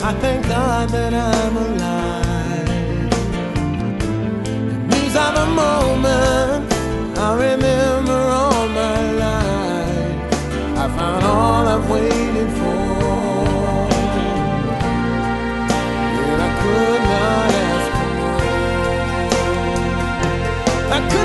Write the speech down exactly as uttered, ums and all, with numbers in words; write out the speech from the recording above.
I thank God that I'm alive. These are the moments I remember all my life. I found all I've waited for, and I could not ask for more. I could